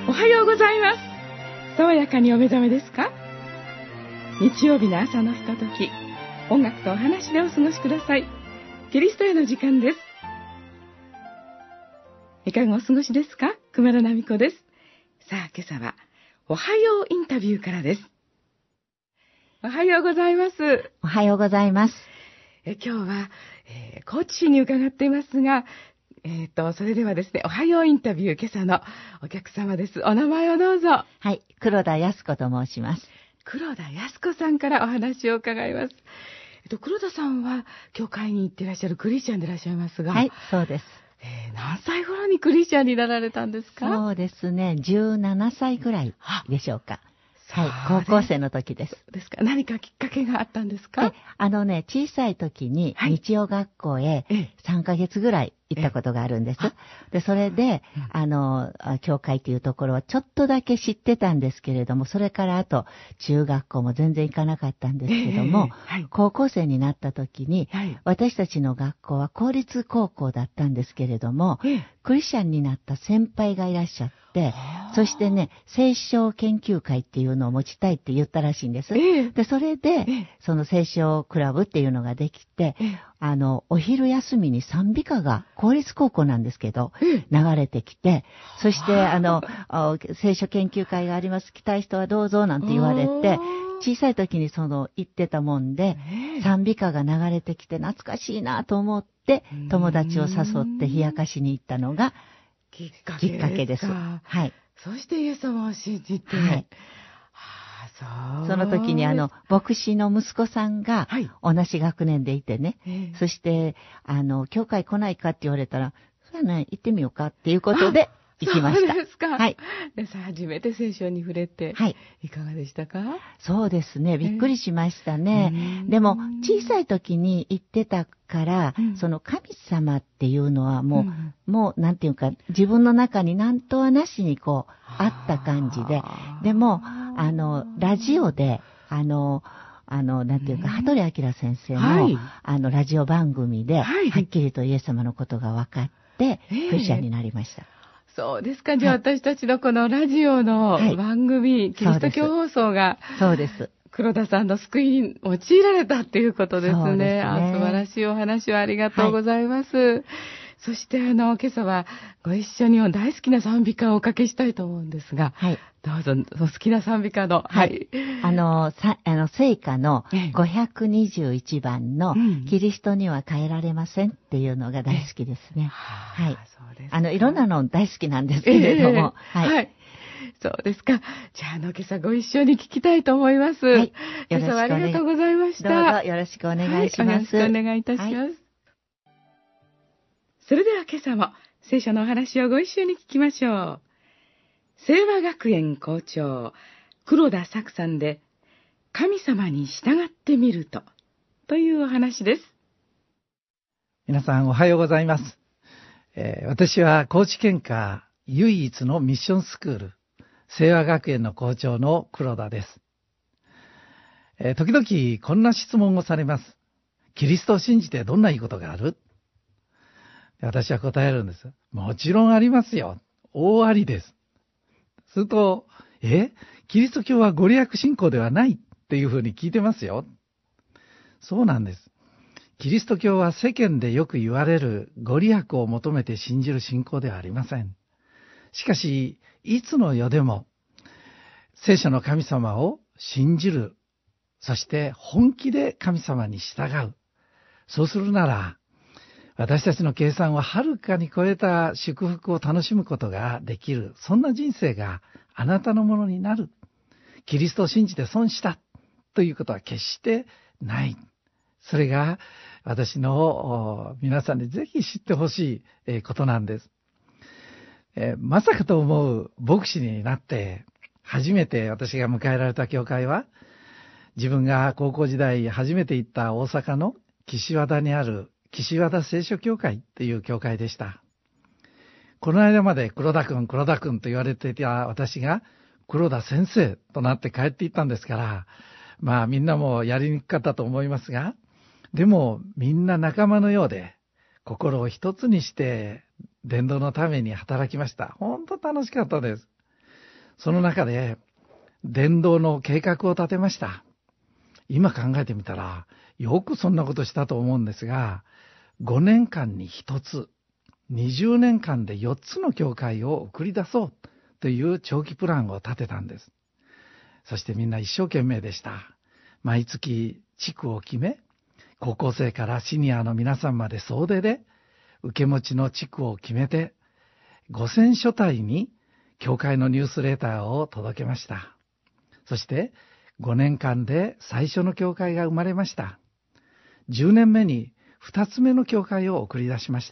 おはようございます。爽やかにお目覚めですか？日曜日の朝のひととき、音楽とお話でお過ごしください。キリストへの時間です。いかがお過ごしですか？熊田奈美子です。さあ、今朝はおはようインタビューからです。おはようございます。 おはようございます。 今日は、高知市に伺っていますが、それではですね、おはようインタビュー、今朝のお客様です。お名前をどうぞ。 はい、黒田康子と申します。 黒田康子さんからお話を伺います。黒田さんは教会に行っていらっしゃるクリスチャンでいらっしゃいますが、 はい、そうです。 何歳頃にクリスチャンになられたんですか？ そうですね、17歳ぐらいでしょうか。はい、高校生の時です。 ですか。何かきっかけがあったんですか？ 小さい時に日曜学校へ3ヶ月ぐらい行ったことがあるんです。で、それで、教会というところはちょっとだけ知ってたんですけれども、それからあと、中学校も全然行かなかったんですけども、高校生になった時に、私たちの学校は公立高校だったんですけれども、クリスチャンになった先輩がいらっしゃって、そしてね、聖書研究会っていうのを持ちたいって言ったらしいんです。で、それで、その聖書クラブっていうのができて、お昼休みに賛美歌が公立高校なんですけど、流れてきて、そして、聖書研究会があります。来たい人はどうぞなんて言われて、小さい時に行ってたもんで、賛美歌が流れてきて懐かしいなと思って、友達を誘って冷やかしに行ったのがきっかけです。はい。 そしてイエス様を信じて、 はい。その時に牧師の息子さんが同じ学年でいてね、そして、教会来ないかって言われたら、そうやね、行ってみようかっていうことで行きました。 そうですか。 はい。 でさあ、初めて聖書に触れて、 はい。 いかがでしたか？ そうですね、びっくりしましたね。でも、小さい時に行ってたから、その神様っていうのはもう、なんていうか、自分の中に何とはなしにあった感じで、でも、ラジオで、なんていうか、羽鳥明先生の、ラジオ番組で、はっきりとイエス様のことが分かって、クリスチャンになりました。 そうですか。じゃあ、私たちのこのラジオの番組、キリスト教放送が、 そうです。 黒田さんの救いに用いられたっていうことですね。 そうですね。 素晴らしいお話をありがとうございます。そして今朝はご一緒に大好きな賛美歌をおかけしたいと思うんですが、どうぞ、お好きな賛美歌の、 聖歌の521番の、キリストには変えられませんっていうのが大好きですね。はい。そうです。いろんなの大好きなんですけれども、 はい。そうですか。じゃあ、今朝ご一緒に聞きたいと思います。はい。今朝はありがとうございました。 どうぞよろしくお願いします。 よろしくお願いいたします。それでは今朝も聖書のお話をご一緒に聞きましょう。聖和学園校長、黒田作さんで、神様に従ってみるというお話です。 皆さんおはようございます。私は高知県下唯一のミッションスクール、聖和学園の校長の黒田です。時々こんな質問をされます。キリストを信じてどんないいことがある？私は答えるんです。もちろんありますよ。大ありです。すると、キリスト教はご利益信仰ではないっていうふうに聞いてますよ。そうなんです。キリスト教は世間でよく言われるご利益を求めて信じる信仰ではありません。しかし、いつの世でも聖書の神様を信じる、そして本気で神様に従う。そうするなら、私たちの計算をはるかに超えた祝福を楽しむことができる。そんな人生があなたのものになる。キリストを信じて損したということは決してない。それが私の皆さんにぜひ知ってほしいことなんです。まさかと思う牧師になって初めて私が迎えられた教会は、自分が高校時代初めて行った大阪の岸和田にある岸和田聖書教会という教会でした。この間まで黒田くんと言われていた私が黒田先生となって帰っていったんですから、みんなもやりにくかったと思いますが、でもみんな仲間のようで心を一つにして伝道のために働きました。本当楽しかったです。 その中で伝道の計画を立てました。今考えてみたらよくそんなことしたと思うんですが、5年間に1つ、20年間で4つの教会を送り出そうという長期プランを立てたんです。そしてみんな一生懸命でした。毎月地区を決め、高校生からシニアの皆さんまで総出で受け持ちの地区を決めて、5000所帯に教会のニュースレターを届けました。そして5年間で最初の教会が生まれました。10年目に2つ目の教会を送り出しました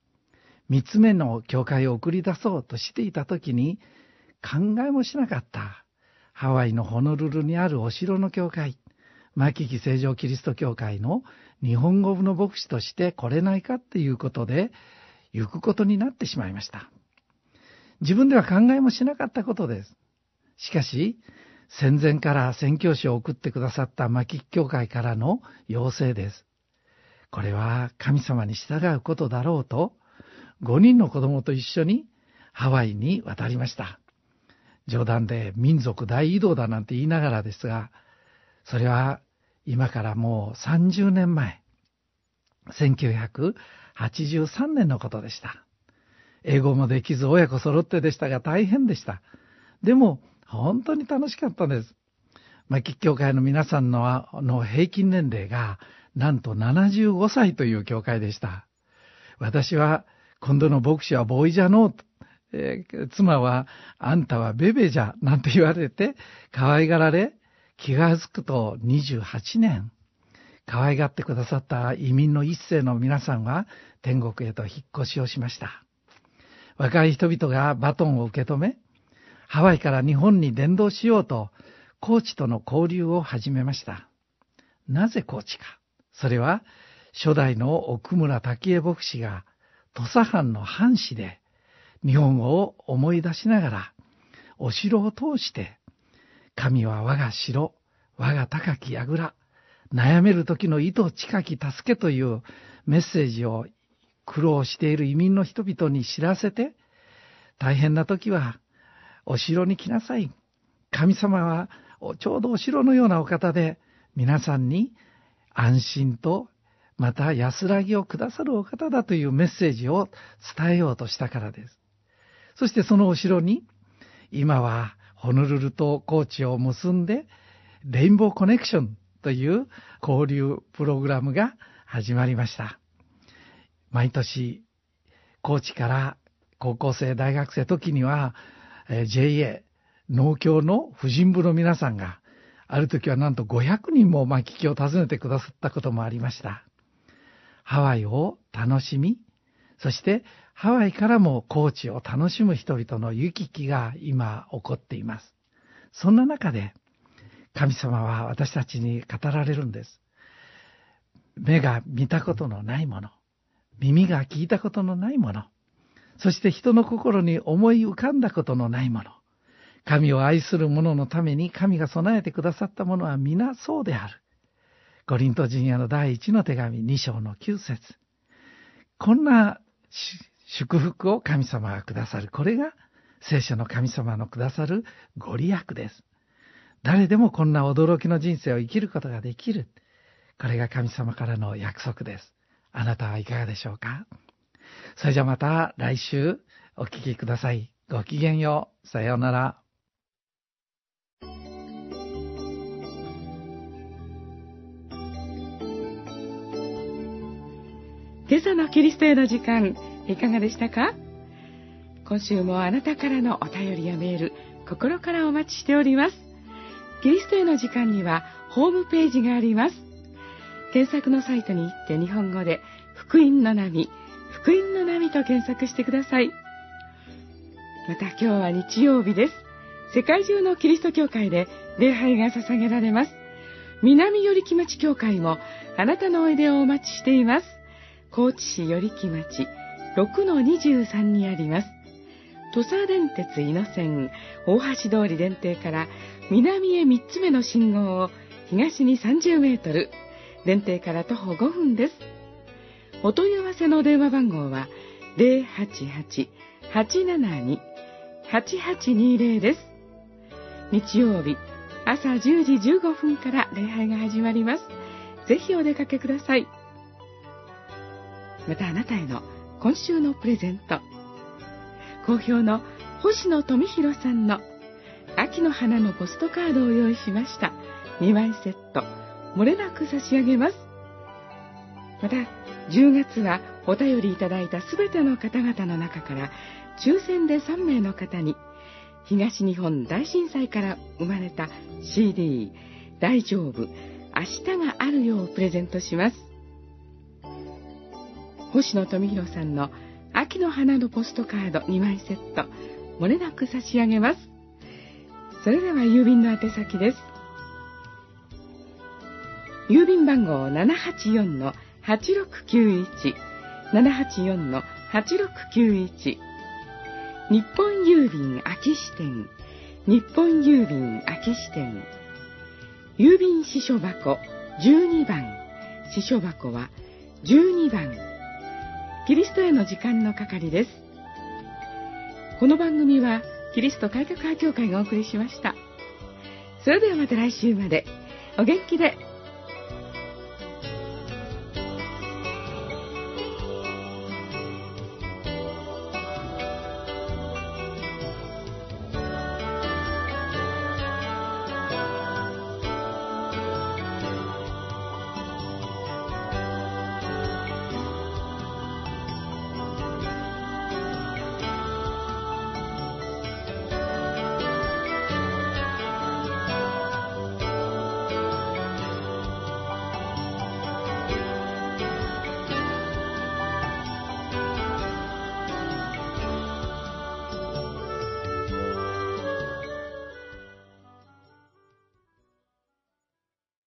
。3つ目の教会を送り出そうとしていた時に、考えもしなかったハワイのホノルルにあるお城の教会、マキキ聖城キリスト教会の日本語部の牧師として来れないかっていうことで行くことになってしまいました。自分では考えもしなかったことです。しかし戦前から宣教師を送ってくださったマキキ教会からの要請です。これは神様に従うことだろうと、5人の子供と一緒にハワイに渡りました。冗談で民族大移動だなんて言いながらですが、それは今からもう30年前、1983年のことでした。英語もできず親子揃ってでしたが大変でした。でも本当に楽しかったです。マキ教会の皆さんの平均年齢がなんと75歳という教会でした。私は今度の牧師はボーイじゃのう、妻はあんたはベベじゃなんて言われて可愛がられ、気がつくと28年可愛がってくださった移民の一世の皆さんは天国へと引っ越しをしました。若い人々がバトンを受け止め、ハワイから日本に伝道しようとコーチとの交流を始めました。なぜコーチか。それは初代の奥村滝江牧師が土佐藩の藩士で日本を思い出しながらお城を通して神は我が城、我が高き櫓、悩める時の糸近き助けというメッセージを苦労している移民の人々に知らせて、大変な時はお城に来なさい。神様はちょうどお城のようなお方で皆さんに安心とまた安らぎをくださるお方だというメッセージを伝えようとしたからです。そしてそのお城に今はホノルルと高知を結んでレインボーコネクションという交流プログラムが始まりました。毎年高知から高校生大学生時には JA 農協の婦人部の皆さんがある時はなんと500人もマキキを訪ねてくださったこともありました。ハワイを楽しみ、そしてハワイからも高知を楽しむ人々の行き来が今起こっています。そんな中で神様は私たちに語られるんです。目が見たことのないもの、耳が聞いたことのないもの、そして人の心に思い浮かんだことのないもの、神を愛する者のために神が備えてくださったものは皆そうである。コリント人への第1の手紙2章の9節。こんな祝福を神様がくださる。これが聖書の神様のくださるご利益です。誰でもこんな驚きの人生を生きることができる。これが神様からの約束です。あなたはいかがでしょうか。それじゃまた来週お聞きください。ごきげんよう。さようなら。 今朝のキリストへの時間、いかがでしたか？今週もあなたからのお便りやメール、心からお待ちしております。キリストへの時間にはホームページがあります。検索のサイトに行って日本語で福音の波、福音の波と検索してください。また今日は日曜日です。世界中のキリスト教会で礼拝が捧げられます。南寄木町教会もあなたのおいでをお待ちしています。高知市寄木町 6-23 にあります。土佐電鉄伊野線大橋通り電停から南へ3つ目の信号を東に30メートル、電停から徒歩5分です。お問い合わせの電話番号は 088-872-8820 です。 日曜日朝10時15分から礼拝が始まります。ぜひお出かけください。またあなたへの今週のプレゼント、好評の星野富弘さんの秋の花のポストカードを用意しました。2枚セット漏れなく差し上げます。また10月はお便りいただいたすべての方々の中から抽選で3名の方に東日本大震災から生まれた CD 大丈夫明日があるようプレゼントします。星野富弘さんの秋の花のポストカード2枚セット漏れなく差し上げます。それでは郵便の宛先です。郵便番号 784-8691 784-8691、日本郵便秋支店、日本郵便秋支店、郵便支所箱12番、支所箱は12番、キリストへの時間の係です。この番組はキリスト改革派教会がお送りしました。それではまた来週までお元気で